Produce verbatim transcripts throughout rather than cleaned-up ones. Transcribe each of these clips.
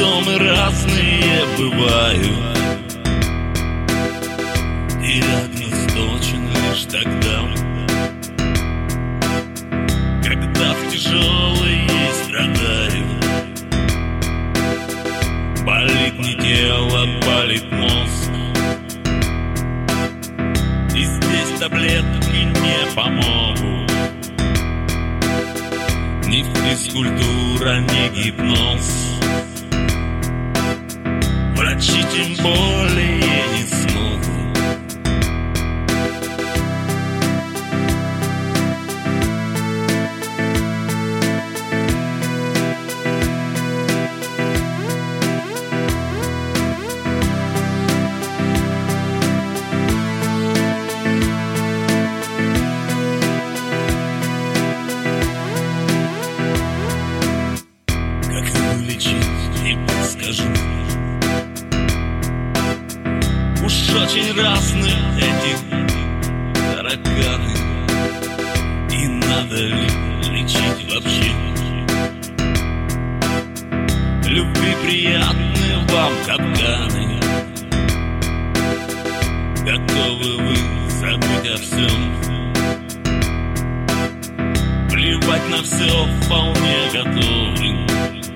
что мы разные бывают. Диагноз точен лишь тогда, когда в тяжелые страдаю. Болит не тело, болит мозг, и здесь таблетки не помогут. Ни физкультура, ни гипноз, врачи тем более не смогут. Уж очень разные эти тараканы, и надо ли лечить вообще? Любви приятны вам капканы, готовы вы забыть о всем, плевать на все вполне готовы.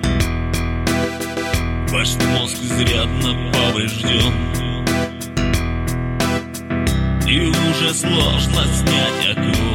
Ваш мозг изрядно поврежден, и уже сложно снять оковы.